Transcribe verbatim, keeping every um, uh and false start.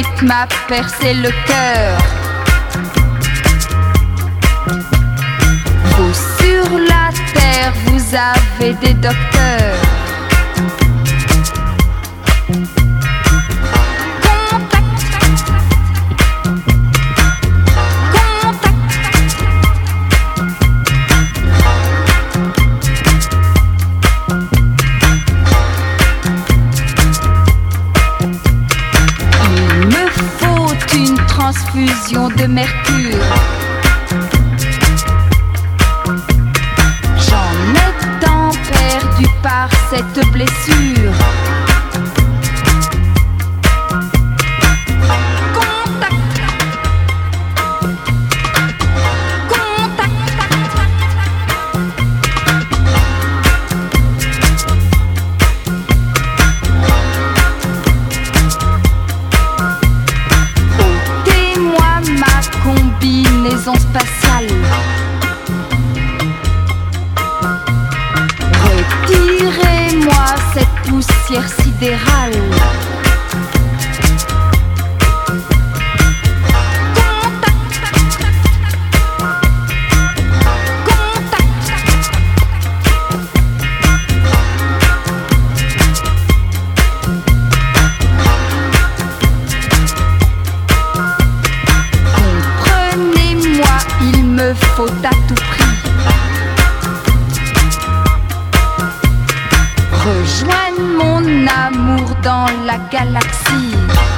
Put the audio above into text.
rythme a percé le cœur. Vous sur la terre, vous avez des docteurs. Transfusion de mercure. J'en ai tant perdu par cette blessure. Contact. Contact. Combinaison spatiale. Retirez-moi cette poussière sidérale. Faut à tout prix rejoindre mon amour dans la galaxie.